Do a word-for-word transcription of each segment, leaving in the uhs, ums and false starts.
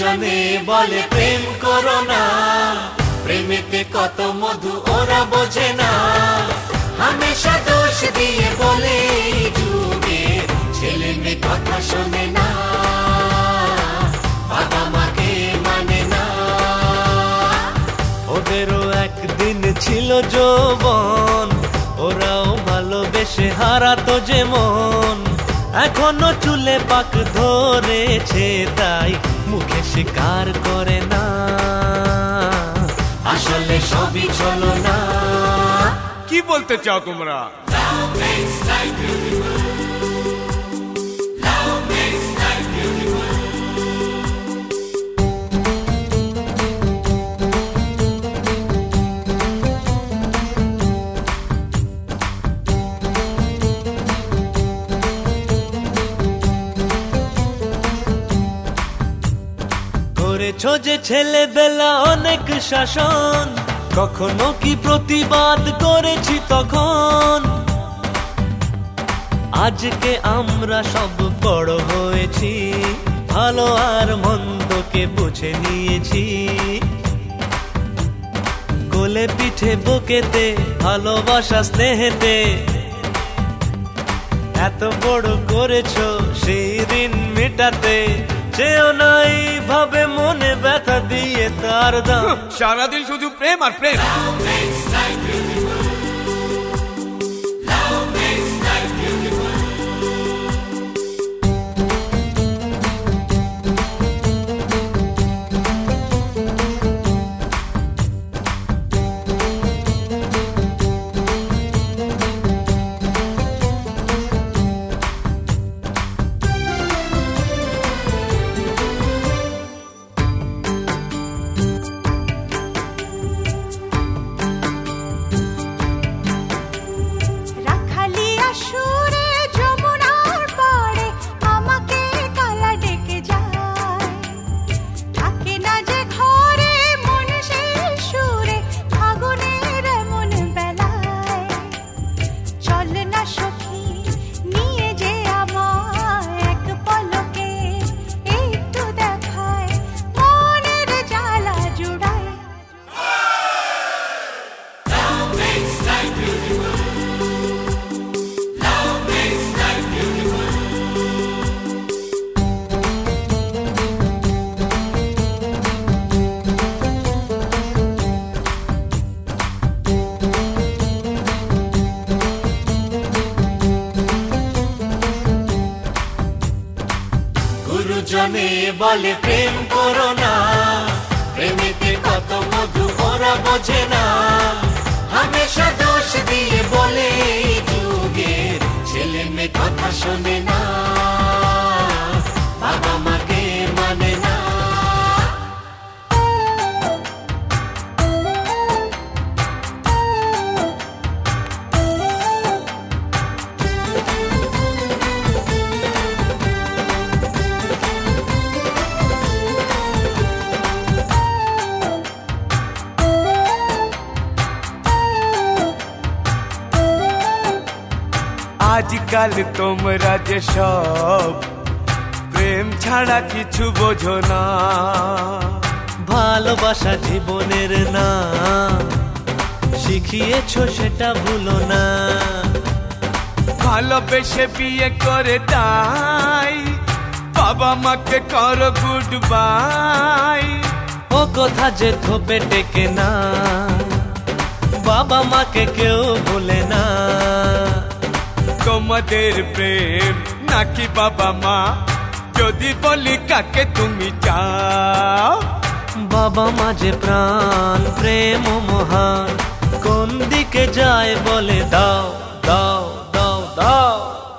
গুরুজনে বলে প্রেম করো না, প্রেমেতে কত মধু ওরা বোঝে না। হামেশা দোষ দিয়ে বলে যুগে ছেলে মেয়ে কথা শোনে না, বাবা মাকে মানে না। ওদেরও একদিন ছিল যৌবন, ওরাও ভালোবেসে হারাতো যেমন। এখনো চুলে পাক ধরেছে, তাই মুখে স্বীকার করে না, আসলে সবই চলো না। কি বলতে চাও তোমরা? করেছো যে ছেলেবেলা অনেক শাসন, কখনো কি প্রতিবাদ করেছি তখন? আজকে আমরা সব বড় হয়েছি, ভালো আর মন্দকে বুঝে নিয়েছি। কোলে পিঠে বুকেতে ভালোবাসা স্নেহেতে এত বড় করেছো সেই ঋণ মেটাতে। যেও নাই ভাবে মনে ব্যথা দিয়ে তার দাম। সারাদিন শুধু প্রেম আর প্রেম। গুরুজনে বলে প্রেম করো না, প্রেমেতে কত মধু ওরা বোঝে না। হামেশা দোষ দিয়ে বলে যুগের ছেলে মেয়ে কথা শোনে না, বাবা মাকে মানে না। আজকাল তোমরা যে সব প্রেম ছাড়া কিছু বোঝো না। ভালোবাসা জীবনের না, শিখিয়েছো সেটা ভুলো না। ভালোবেসে বিয়ে করে তাই বাবা মাকে করো গুড বাই। ও কথা যে থোপে টেকে না, বাবা মাকে কেউ ভুলে না। তোমাদের প্রেম নাকি বাবা মা, যদি বলি কাকে তুমি চাও? বাবা মা যে প্রাণ, প্রেম মহান, কোন দিকে যায় বলে দাও দাও দাও দাও।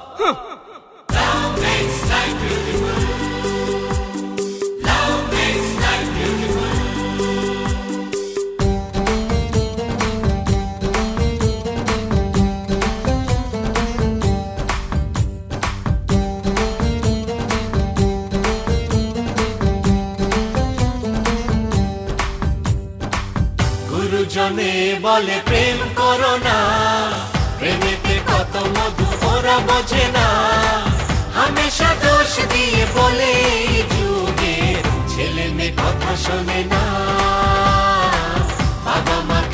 গুরুজনে বলে প্রেম করো না, প্রেমেতে কত মধু ওরা বোঝে না। হামেশা দোষ দিয়ে বলে যুগের ছেলে মেয়ে কথা শোনে না, বাবা মা